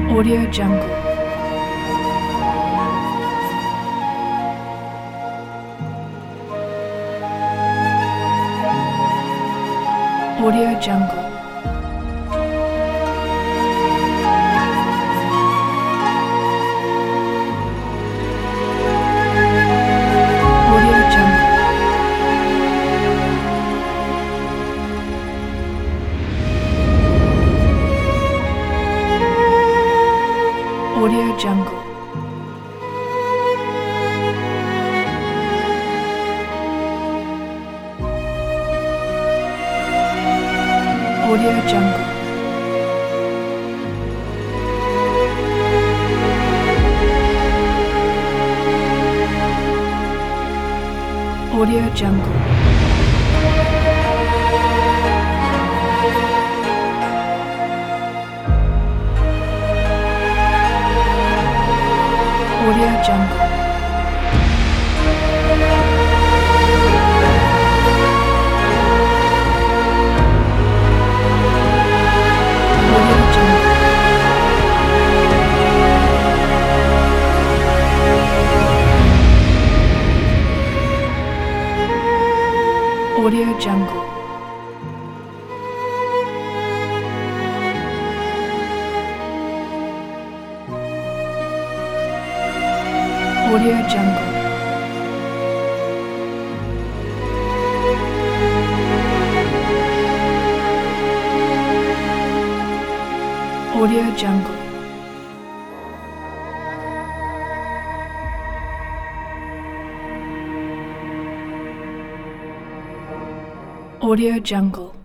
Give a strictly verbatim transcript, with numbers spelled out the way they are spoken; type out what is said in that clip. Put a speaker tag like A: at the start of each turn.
A: Audio Jungle. Audio Jungle. Audio Jungle. Audio Jungle. Audio Jungle. Audio Jungle. Audio Jungle. Audio Jungle. Audio Jungle. Audio Jungle. Audio Jungle.